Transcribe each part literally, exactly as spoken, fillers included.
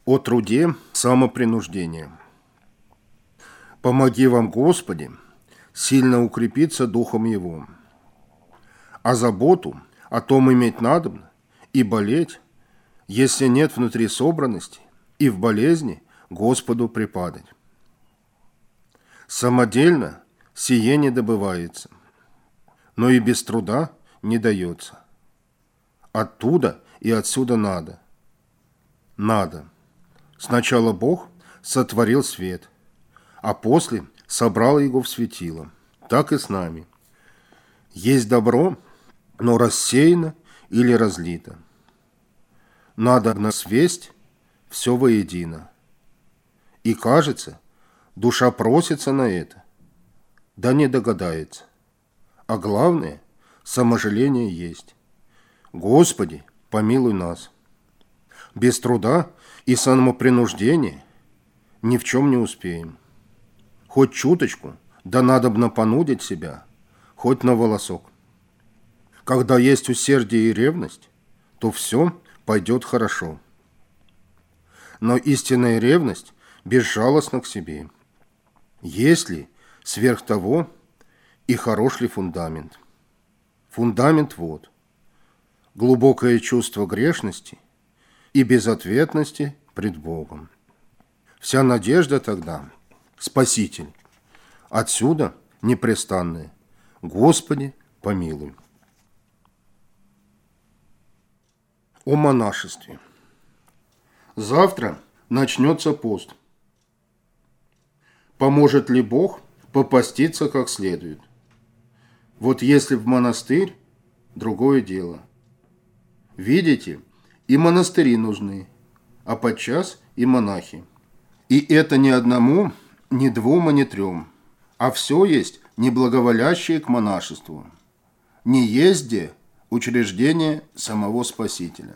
О труде самопринуждения. Помоги вам, Господи, сильно укрепиться духом Его. А заботу о том иметь надобно и болеть, если нет внутри собранности, и в болезни Господу припадать. Самодельно сие не добывается, но и без труда не дается. Оттуда и отсюда надо. Надо. Сначала Бог сотворил свет, а после собрал его в светило. Так и с нами. Есть добро, но рассеяно или разлито. Надо насвесть все воедино. И кажется, душа просится на это, да не догадается. А главное, саможаление есть. Господи, помилуй нас. Без труда и самопринуждения ни в чем не успеем. Хоть чуточку, да надобно понудить себя, хоть на волосок. Когда есть усердие и ревность, то все пойдет хорошо. Но истинная ревность безжалостна к себе. Есть ли сверх того и хорош ли фундамент? Фундамент вот. Глубокое чувство грешности и безответности пред Богом. Вся надежда тогда – Спаситель. Отсюда непрестанное «Господи, помилуй». О монашестве. Завтра начнется пост. Поможет ли Бог попаститься как следует? Вот если в монастырь – другое дело. Видите, и монастыри нужны, а подчас и монахи. И это не одному, не двум, а не трем, а все есть неблаговолящее к монашеству. Не есть где учреждение самого Спасителя.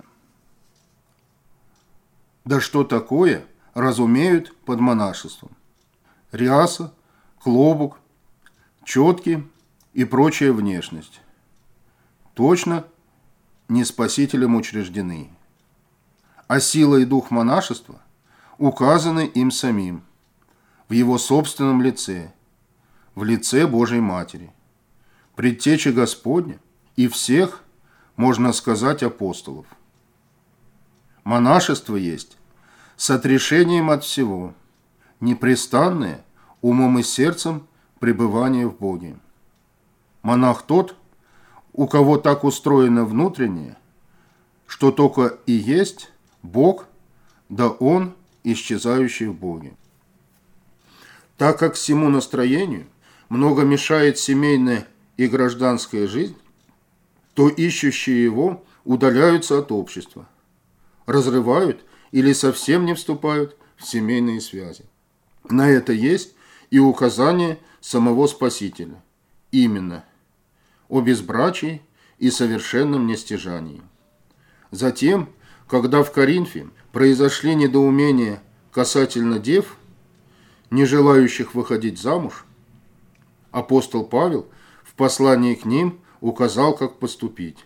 Да что такое разумеют под монашеством? Ряса, клобук, четки и прочая внешность. Точно не Спасителем учреждены. А сила и дух монашества указаны им самим, в его собственном лице, в лице Божьей Матери, предтечи Господня и всех, можно сказать, апостолов. Монашество есть с отрешением от всего, непрестанное умом и сердцем пребывание в Боге. Монах тот, у кого так устроено внутреннее, что только и есть Бог, да Он, исчезающий в Боге. Так как всему настроению много мешает семейная и гражданская жизнь, то ищущие его удаляются от общества, разрывают или совсем не вступают в семейные связи. На это есть и указание самого Спасителя, именно о безбрачии и совершенном нестяжании. Затем, когда в Коринфе произошли недоумения касательно дев, не желающих выходить замуж, апостол Павел в послании к ним указал, как поступить.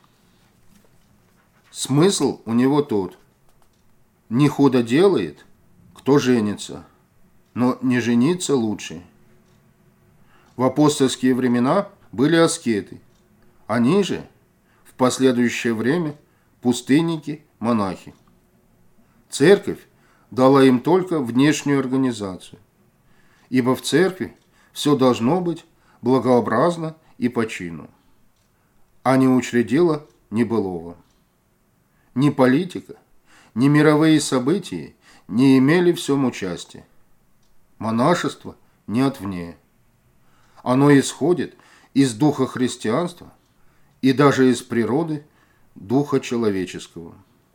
Смысл у него тот: не худо делает, кто женится, но не жениться лучше. В апостольские времена были аскеты, они же в последующее время пустынники, монахи. Церковь дала им только внешнюю организацию, ибо в церкви все должно быть благообразно и по чину, а не учредила ни былого. Ни политика, ни мировые события не имели в всем участия. Монашество не отвне. Оно исходит из духа христианства и даже из природы духа человеческого.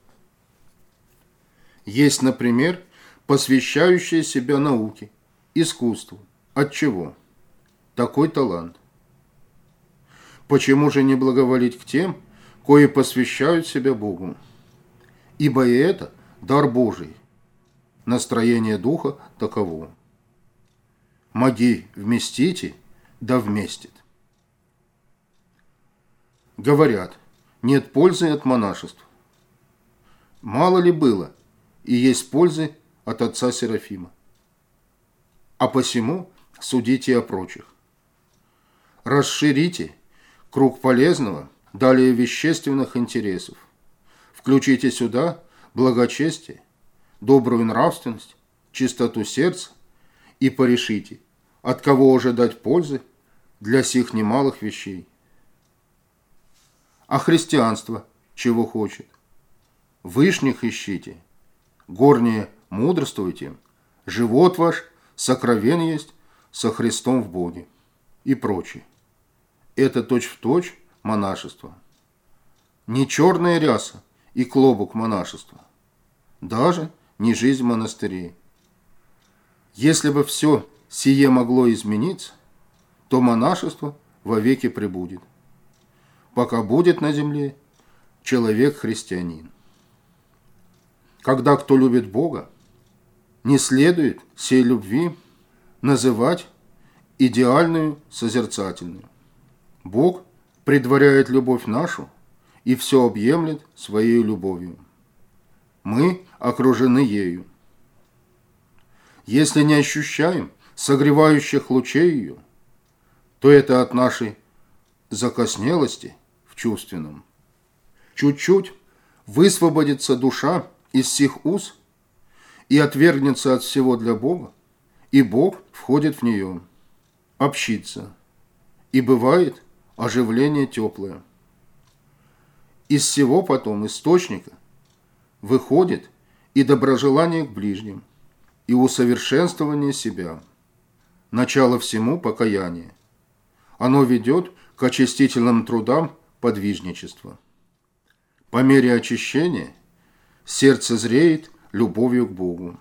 Есть, например, посвящающие себя науке, искусству. От чего? Такой талант. Почему же не благоволить к тем, кои посвящают себя Богу? Ибо и это дар Божий. Настроение духа таково. Моги вместите, да вместит. Говорят, нет пользы от монашества. Мало ли было и есть пользы от отца Серафима. А посему судите о прочих. Расширите круг полезного, далее вещественных интересов. Включите сюда благочестие, добрую нравственность, чистоту сердца и порешите, от кого ожидать пользы для сих немалых вещей. А христианство чего хочет? Вышних ищите, горнее мудрствуйте, живот ваш сокровен есть со Христом в Боге и прочее. Это точь-в-точь монашество. Не черная ряса и клобук монашества, даже не жизнь в монастыре. Если бы все сие могло измениться, то монашество вовеки пребудет, пока будет на земле человек-христианин. Когда кто любит Бога, не следует сей любви называть идеальную созерцательную. Бог предваряет любовь нашу и все объемлет своей любовью. Мы окружены ею. Если не ощущаем согревающих лучей ее, то это от нашей закоснелости в чувственном. Чуть-чуть высвободится душа из сих уз и отвергнется от всего для Бога, и Бог входит в нее, общится, и бывает оживление теплое. Из всего потом источника выходит и доброжелание к ближним, и усовершенствование себя. Начало всему покаяние. Оно ведет к очистительным трудам подвижничества. По мере очищения сердце зреет любовью к Богу.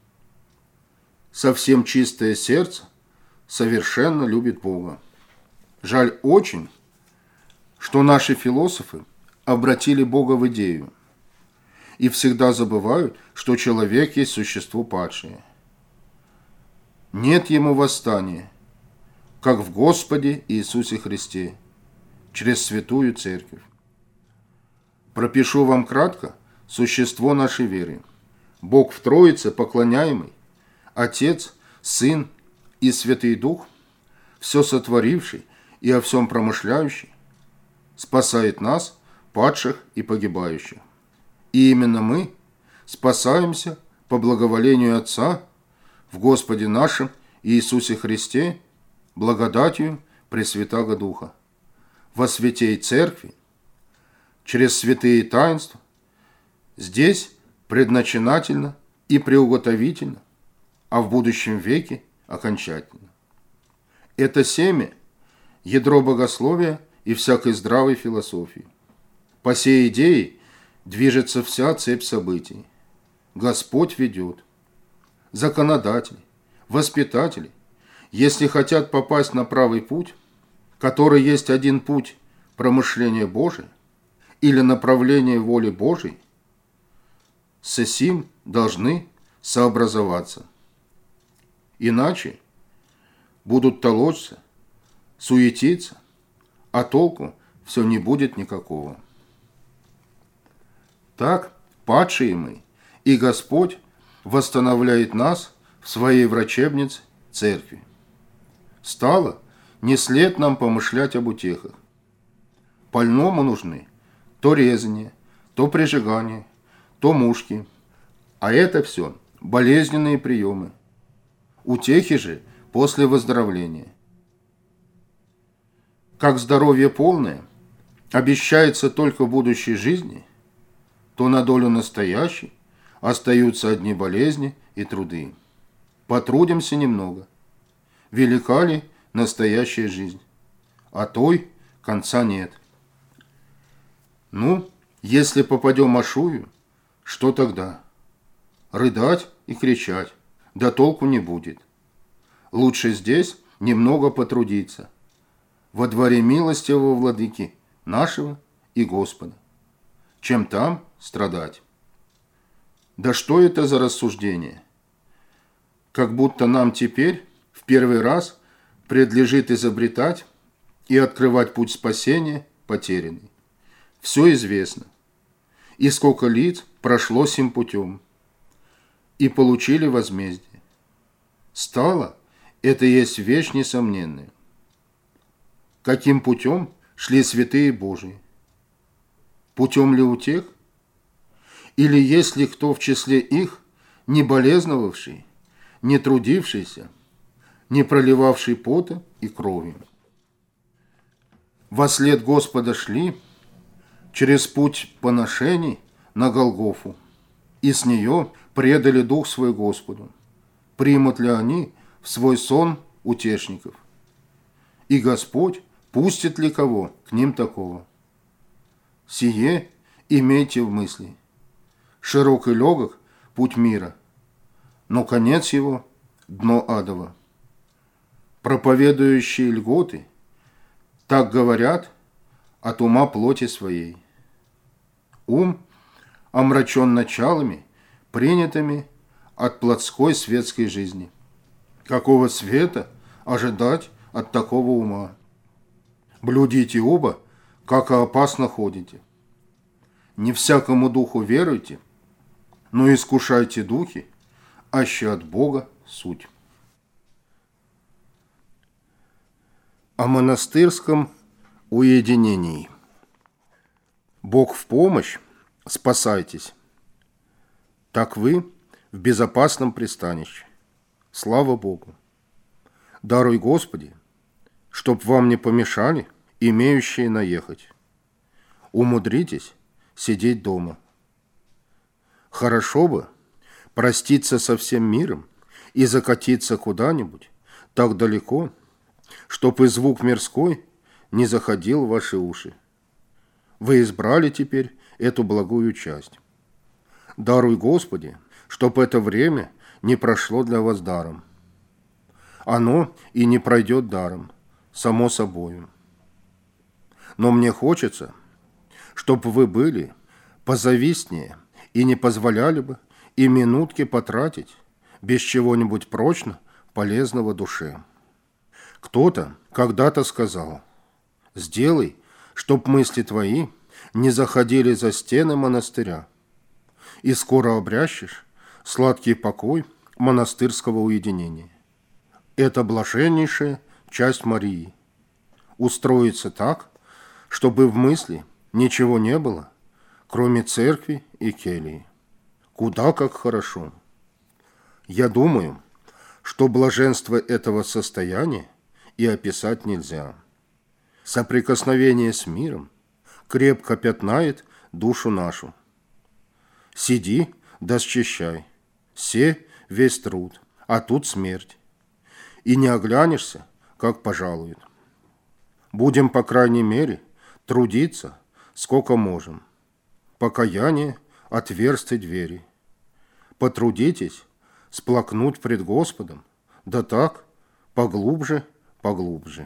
Совсем чистое сердце совершенно любит Бога. Жаль очень, что наши философы обратили Бога в идею и всегда забывают, что человек есть существо падшее. Нет ему восстания, как в Господе Иисусе Христе, через Святую Церковь. Пропишу вам кратко существо нашей веры. Бог в Троице поклоняемый, Отец, Сын и Святый Дух, все сотворивший и о всем промышляющий, спасает нас, падших и погибающих. И именно мы спасаемся по благоволению Отца в Господе нашем Иисусе Христе, благодатью Пресвятаго Духа, во святей Церкви, через святые таинства, здесь предначинательно и приуготовительно, а в будущем веке окончательно. Это семя – ядро богословия и всякой здравой философии. По сей идее движется вся цепь событий. Господь ведет. Законодатели, воспитатели, если хотят попасть на правый путь, который есть один путь промышления Божия или направления воли Божией, с сим должны сообразоваться. Иначе будут толочься, суетиться, а толку все не будет никакого. Так, падшие мы, и Господь восстановляет нас в своей врачебнице Церкви. Стало не след нам помышлять об утехах. Больному нужны то резание, то прижигание, то мушки, а это все болезненные приемы. Утехи же после выздоровления. Как здоровье полное обещается только в будущей жизни, то на долю настоящей остаются одни болезни и труды. Потрудимся немного. Велика ли настоящая жизнь? А той конца нет. Ну, если попадем Ашую, что тогда? Рыдать и кричать, да толку не будет. Лучше здесь немного потрудиться, во дворе милостивого владыки нашего и Господа, чем там страдать. Да что это за рассуждение? Как будто нам теперь в первый раз предлежит изобретать и открывать путь спасения потерянный. Все известно. И сколько лиц прошло сим путем. и получили возмездие. Стало, это есть вещь несомненная. Каким путем шли святые Божии? Путем ли утех? Или есть ли кто в числе их, не болезновавший, не трудившийся, не проливавший пота и крови? Вослед Господа шли через путь поношений на Голгофу, и с нее предали дух свой Господу. Примут ли они в свой сон утешников? И Господь пустит ли кого к ним такого? Сие имейте в мысли. Широк и легок путь мира, но конец его – дно адово. Проповедующие льготы так говорят от ума плоти своей. Ум омрачен началами, принятыми от плотской светской жизни. Какого света ожидать от такого ума? Блюдите оба, как опасно ходите. Не всякому духу веруйте, но искушайте духи, аще от Бога суть. О монастырском уединении. Бог в помощь, спасайтесь. Так вы в безопасном пристанище. Слава Богу. Даруй, Господи, чтоб вам не помешали имеющие наехать. Умудритесь сидеть дома. Хорошо бы проститься со всем миром и закатиться куда-нибудь так далеко, чтоб и звук мирской не заходил в ваши уши. Вы избрали теперь эту благую часть. Даруй, Господи, чтоб это время не прошло для вас даром. Оно и не пройдет даром, само собою. Но мне хочется, чтоб вы были позавистнее и не позволяли бы и минутки потратить без чего-нибудь прочно полезного душе. Кто-то когда-то сказал: «Сделай, чтоб мысли твои не заходили за стены монастыря, и скоро обрящешь сладкий покой монастырского уединения». Это блаженнейшая часть Марии. Устроиться так, чтобы в мысли ничего не было, кроме церкви и келии. Куда как хорошо. Я думаю, что блаженство этого состояния и описать нельзя. Соприкосновение с миром крепко пятнает душу нашу. Сиди да счищай, се весь труд, а тут смерть. И не оглянешься, как пожалуют. Будем, по крайней мере, трудиться, сколько можем. Покаяние отверсты двери. Потрудитесь сплакнуть пред Господом, да так, поглубже, поглубже.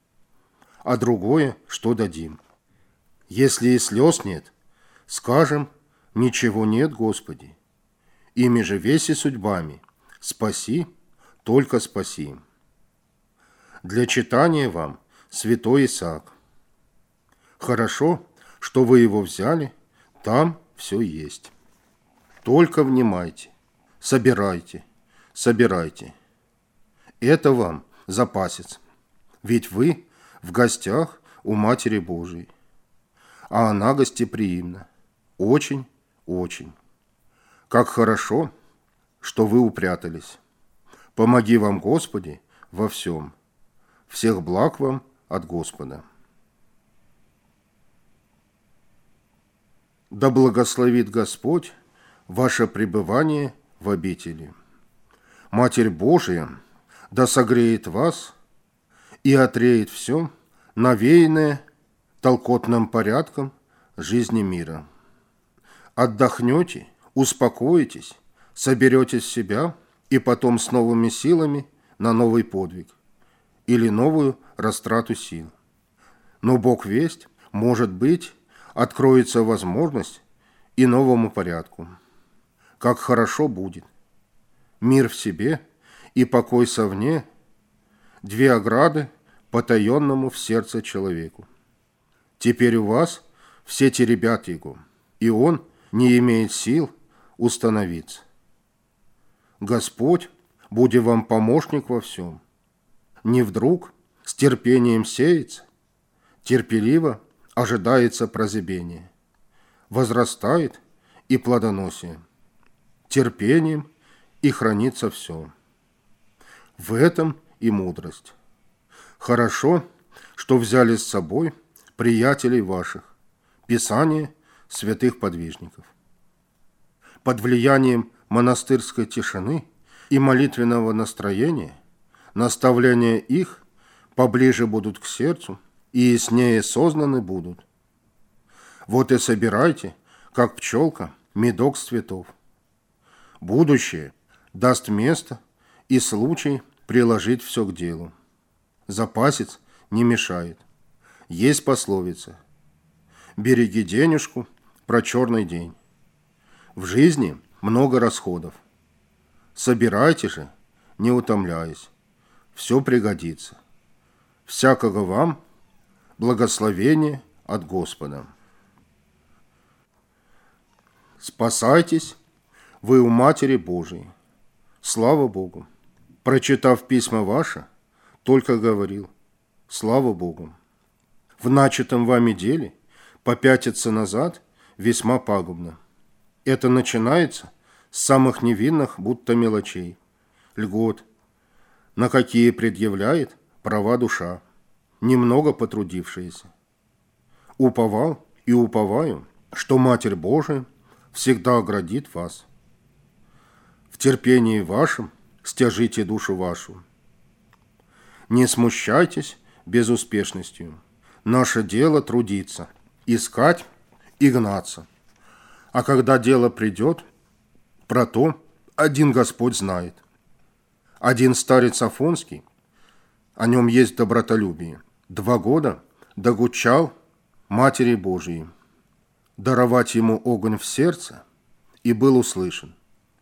А другое, что дадим? Если и слез нет, скажем: ничего нет, Господи. Ими же веси судьбами, спаси, только спаси. Для читания вам святой Исаак. Хорошо, что вы его взяли, там все есть. Только внимайте, собирайте, собирайте. Это вам запасец, ведь вы в гостях у Матери Божией, а она гостеприимна, очень, очень. Как хорошо, что вы упрятались. Помоги вам, Господи, во всем. Всех благ вам от Господа. Да благословит Господь ваше пребывание в обители. Матерь Божия да согреет вас и отреет все, навеянное толкотным порядком жизни мира. Отдохнете, успокоитесь, соберетесь в себя и потом с новыми силами на новый подвиг или новую растрату сил. Но Бог весть, может быть, откроется возможность и новому порядку. Как хорошо будет. Мир в себе и покой совне – две ограды потаенному в сердце человеку. Теперь у вас все теребят его, и он не имеет сил установиться. Господь будет вам помощник во всем. Не вдруг с терпением сеется, терпеливо ожидается прозябение, возрастает и плодоносие, терпением и хранится все. В этом и мудрость. Хорошо, что взяли с собой приятелей ваших, Писание святых подвижников. Под влиянием монастырской тишины и молитвенного настроения наставления их поближе будут к сердцу и яснее сознаны будут. Вот и собирайте, как пчелка, медок с цветов. Будущее даст место и случай приложить все к делу. Запасец не мешает. Есть пословица: «Береги денежку про черный день». В жизни много расходов. Собирайте же, не утомляясь. Все пригодится. Всякого вам благословение от Господа. Спасайтесь вы у Матери Божией. Слава Богу. Прочитав письма ваши, только говорил: слава Богу. В начатом вами деле попятиться назад весьма пагубно. Это начинается с самых невинных будто мелочей, льгот, на какие предъявляет права душа, немного потрудившаяся. Уповал и уповаю, что Матерь Божия всегда оградит вас. В терпении вашем стяжите душу вашу. Не смущайтесь безуспешностью. Наше дело трудиться, искать и гнаться. А когда дело придет, про то один Господь знает. Один старец Афонский, о нем есть добротолюбие, два года догучал Матери Божией, даровать ему огонь в сердце, и был услышан.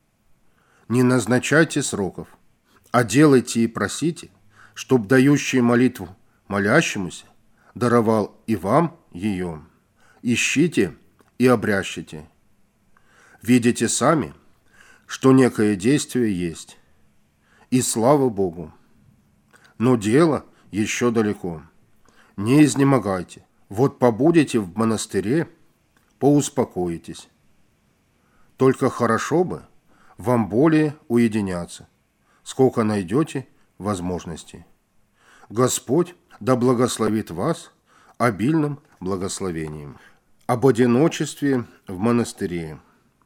Не назначайте сроков, а делайте и просите, чтоб дающий молитву молящемуся даровал и вам ее. Ищите и обрящите. Видите сами, что некое действие есть. И слава Богу. Но дело еще далеко. Не изнемогайте. Вот побудете в монастыре, поуспокоитесь. Только хорошо бы вам более уединяться, сколько найдете возможностей. Господь да благословит вас обильным благословением. Об одиночестве в монастыре.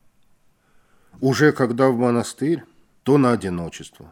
Уже когда в монастырь, то на одиночество.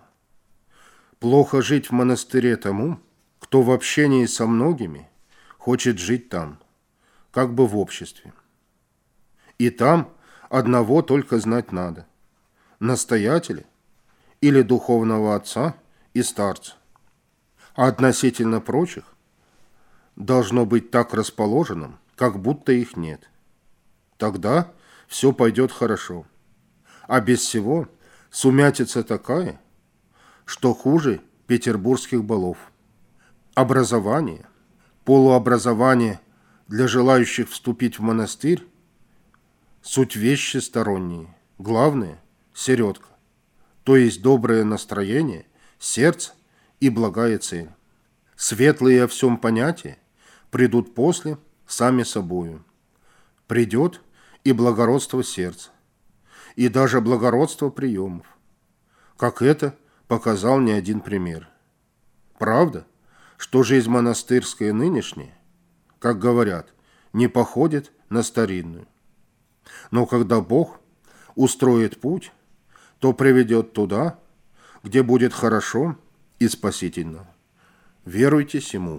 Плохо жить в монастыре тому, кто в общении со многими хочет жить там, как бы в обществе. И там одного только знать надо – настоятеля или духовного отца и старца. А относительно прочих должно быть так расположенным, как будто их нет. Тогда все пойдет хорошо. А без всего сумятица такая, что хуже петербургских балов. Образование, полуобразование для желающих вступить в монастырь – суть вещи сторонние. Главное – середка, то есть доброе настроение, сердце и благая цель. Светлые о всем понятия придут после сами собою. Придет и благородство сердца, и даже благородство приемов, как это показал не один пример. Правда, что жизнь монастырская нынешняя, как говорят, не походит на старинную. Но когда Бог устроит путь, то приведет туда, где будет хорошо и спасительно. Веруйте сему.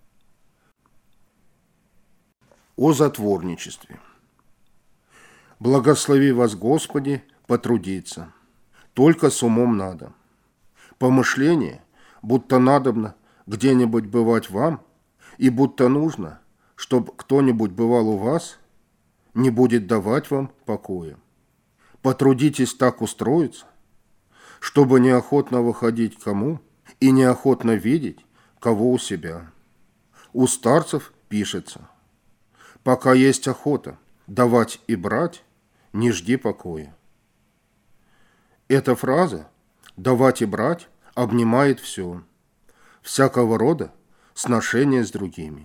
О затворничестве. Благослови вас, Господи, потрудиться. Только с умом надо. Помышление, будто надобно где-нибудь бывать вам, и будто нужно, чтобы кто-нибудь бывал у вас, не будет давать вам покоя. Потрудитесь так устроиться, чтобы неохотно выходить кому и неохотно видеть кого у себя. У старцев пишется: «Пока есть охота давать и брать, не жди покоя». Эта фраза давать и брать обнимает все, всякого рода сношения с другими.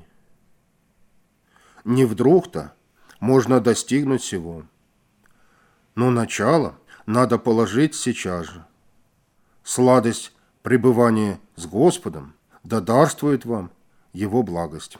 Не вдруг-то можно достигнуть всего, но начало надо положить сейчас же. Сладость пребывания с Господом да дарствует вам Его благость.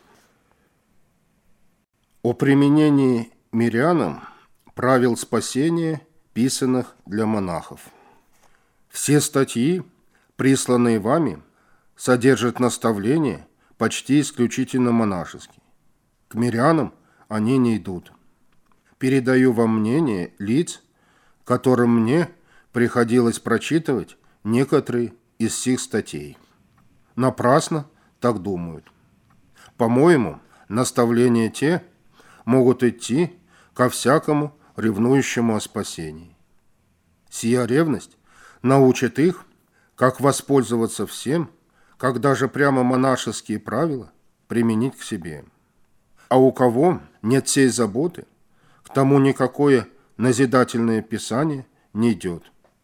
О применении мирянам правил спасения, писанных для монахов. Все статьи, присланные вами, содержат наставления почти исключительно монашеские. К мирянам они не идут. Передаю вам мнение лиц, которым мне приходилось прочитывать некоторые из сих статей. Напрасно так думают. По-моему, наставления те могут идти ко всякому ревнующему о спасении. Сия ревность научит их, как воспользоваться всем, как даже прямо монашеские правила применить к себе. А у кого нет сей заботы, к тому никакое назидательное писание не идет.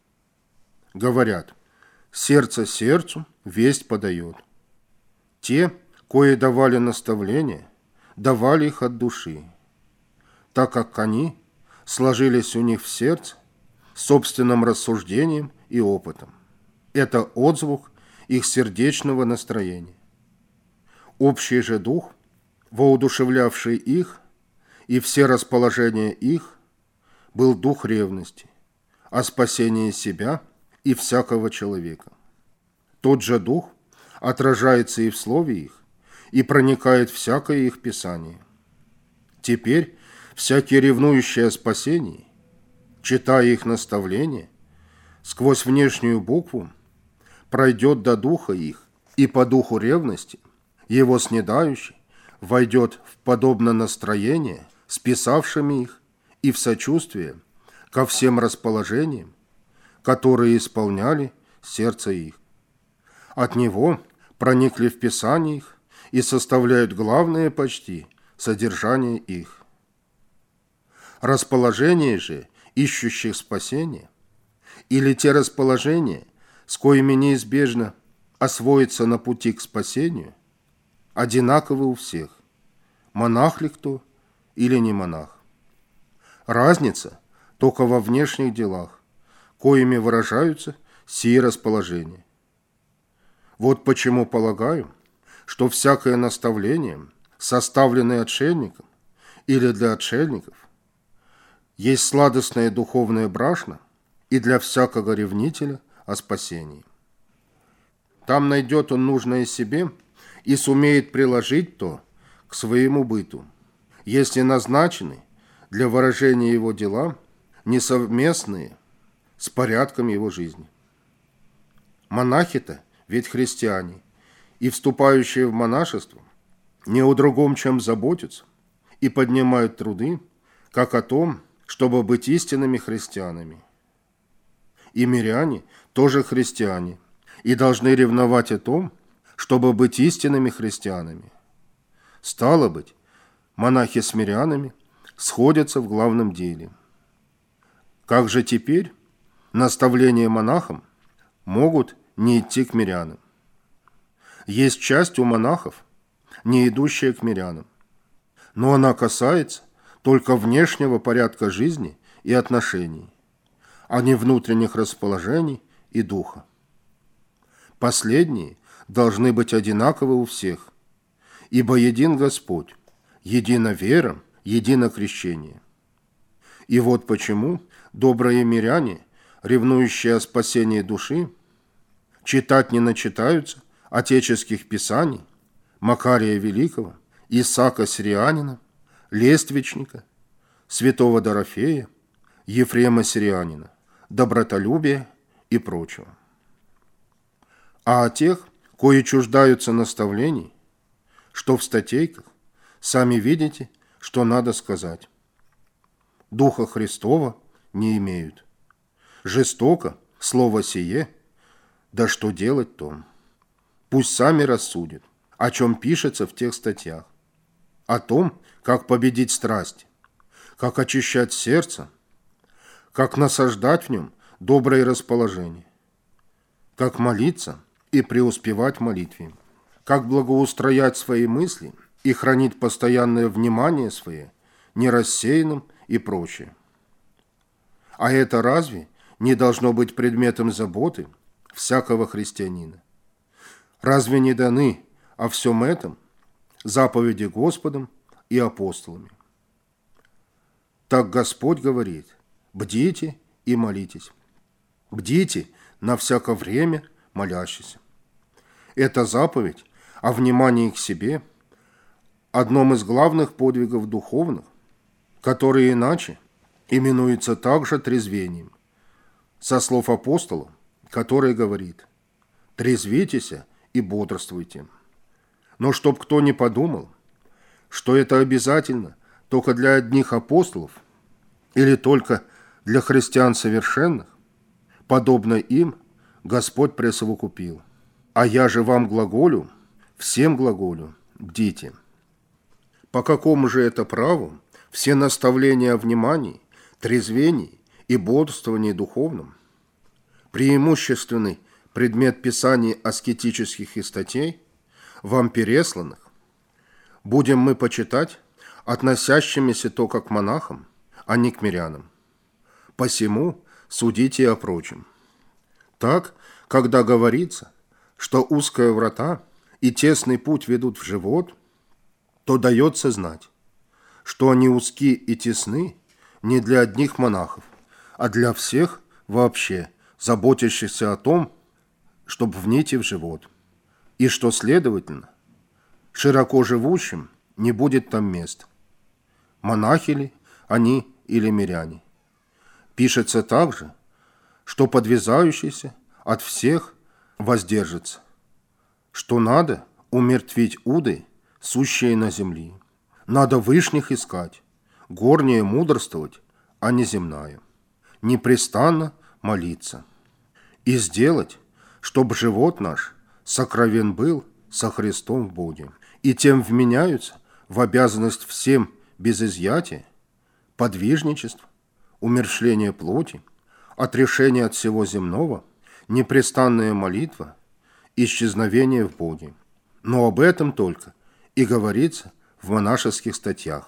Говорят, сердце сердцу весть подает. Те, кои давали наставления, давали их от души, так как они сложились у них в сердце собственным рассуждением и опытом. Это отзвук их сердечного настроения. Общий же дух, воодушевлявший их, и все расположения их, был дух ревности, о спасении себя и всякого человека. Тот же дух отражается и в слове их, и проникает в всякое их писание. Теперь всякий ревнующий о спасении, читая их наставления, сквозь внешнюю букву пройдет до духа их, и по духу ревности его снедающий войдет в подобное настроение с писавшими их и в сочувствие ко всем расположениям, которые исполняли сердце их. От него проникли в Писание их и составляют главное почти содержание их. Расположение же ищущих спасения, или те расположения, с коими неизбежно освоиться на пути к спасению, одинаковы у всех, монах ли кто или не монах. Разница только во внешних делах, коими выражаются сии расположения. Вот почему полагаю, что всякое наставление, составленное отшельником или для отшельников, есть сладостное духовное брашно и для всякого ревнителя о спасении. Там найдет он нужное себе и сумеет приложить то к своему быту, если назначены для выражения его дела несовместные с порядком его жизни. Монахи-то ведь христиане, и вступающие в монашество не о другом, чем заботятся, и поднимают труды, как о том, чтобы быть истинными христианами. И миряне тоже христиане, и должны ревновать о том, чтобы быть истинными христианами. Стало быть, монахи с мирянами сходятся в главном деле. Как же теперь наставления монахам могут не идти к мирянам? Есть часть у монахов, не идущая к мирянам, но она касается только внешнего порядка жизни и отношений, а не внутренних расположений и духа. Последние должны быть одинаковы у всех, ибо един Господь, едина вера, едино крещение. И вот почему добрые миряне, ревнующие о спасении души, читать не начитаются отеческих писаний Макария Великого, Исаака Сирианина, Лествичника, святого Дорофея, Ефрема Сирианина, добротолюбия и прочего. А о тех, кои чуждаются наставлений, что в статейках, сами видите, что надо сказать. Духа Христова не имеют. Жестоко слово сие, да что делать то? Пусть сами рассудят, о чем пишется в тех статьях. О том, как победить страсть, как очищать сердце, как насаждать в нем доброе расположение. как молиться и преуспевать в молитве, как благоустроять свои мысли и хранить постоянное внимание свое нерассеянным и прочее. А это разве не должно быть предметом заботы всякого христианина? Разве не даны о всем этом заповеди Господом и апостолами? Так Господь говорит: бдите и молитесь. Бдите на всякое время молящийся. Эта заповедь о внимании к себе – одном из главных подвигов духовных, которые иначе именуется также трезвением, со слов апостола, который говорит: «Трезвитесь и бодрствуйте». Но чтоб кто не подумал, что это обязательно только для одних апостолов или только для христиан совершенных, подобно им Господь присовокупил: «А я же вам глаголю, всем глаголю, бдите». По какому же это праву все наставления о внимании, трезвении и бодрствовании духовном, преимущественный предмет писаний аскетических и статей, вам пересланных, будем мы почитать относящимися только к монахам, а не к мирянам? Посему судите о прочем. Так, когда говорится, что узкая врата и тесный путь ведут в живот, то дается знать, что они узки и тесны не для одних монахов, а для всех вообще, заботящихся о том, чтобы вните в живот, и что, следовательно, широко живущим не будет там мест. Монахи ли они или миряне? Пишется также, что подвязающийся от всех воздержится, что надо умертвить уды, сущие на земли. Надо вышних искать, горнее мудрствовать, а не земная. Непрестанно молиться. И сделать, чтобы живот наш сокровен был со Христом в Боге. И тем вменяются в обязанность всем без изъятия подвижничество, умерщвление плоти, отрешение от всего земного, непрестанная молитва, исчезновение в Боге. Но об этом только и говорится в монашеских статьях.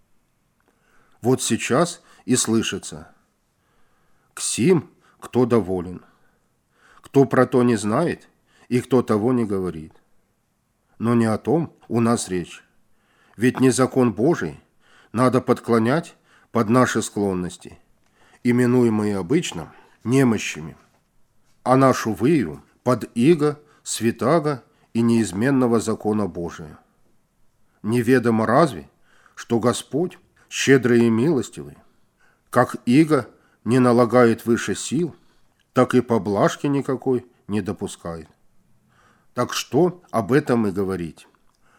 Вот сейчас и слышится: «К сим, кто доволен, кто про то не знает и кто того не говорит». Но не о том у нас речь. Ведь не закон Божий надо подклонять под наши склонности, именуемые обычно немощами, а нашу выю под иго, святаго и неизменного закона Божия. Неведомо разве, что Господь щедрый и милостивый, как иго не налагает выше сил, так и поблажки никакой не допускает. Так что об этом и говорить?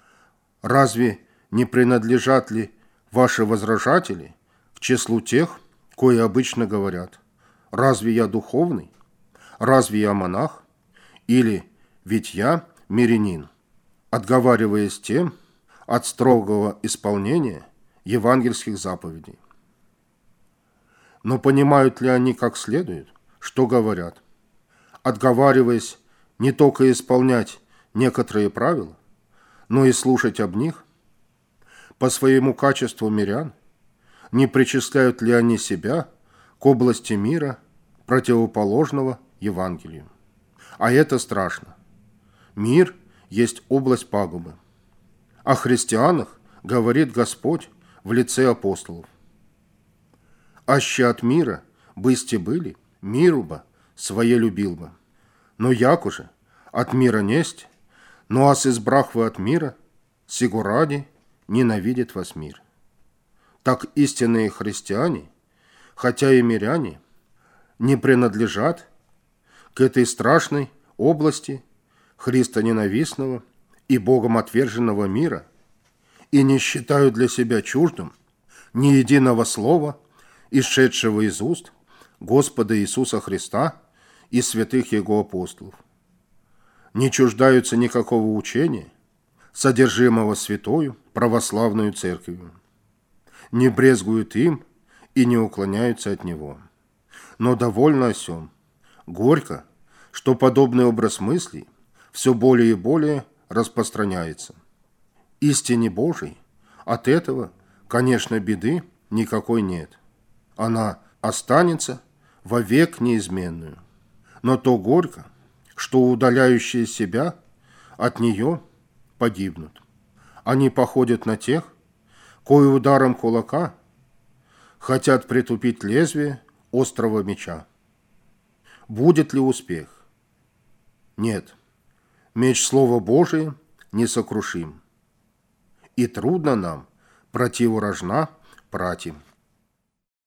Разве не принадлежат ли ваши возражатели к числу тех, кои обычно говорят: «Разве я духовный? Разве я монах? Или ведь я мирянин», отговариваясь тем от строгого исполнения евангельских заповедей? Но понимают ли они как следует, что говорят, отговариваясь не только исполнять некоторые правила, но и слушать об них? По своему качеству мирян не причисляют ли они себя к области мира, противоположного Евангелию? А это страшно. Мир есть область пагубы. О христианах говорит Господь в лице апостолов: «Аще от мира бысте были, миру бы свое любил бы. Но яко же от мира несть, но ас избрах вы от мира, сего ради ненавидит вас мир». Так истинные христиане, хотя и миряне, не принадлежат к этой страшной области христоненавистного и Богом отверженного мира и не считают для себя чуждым ни единого слова, исшедшего из уст Господа Иисуса Христа и святых Его апостолов. Не чуждаются никакого учения, содержимого святою православную церковью, не брезгуют им и не уклоняются от него. Но довольно о сем. Горько, что подобный образ мыслей все более и более распространяется. Истине Божией от этого, конечно, беды никакой нет. Она останется вовек неизменную. Но то горько, что удаляющие себя от нее погибнут. Они походят на тех, кои ударом кулака хотят притупить лезвие острого меча. Будет ли успех? Нет. Меч Слова Божия несокрушим. И трудно нам противорожна братьям.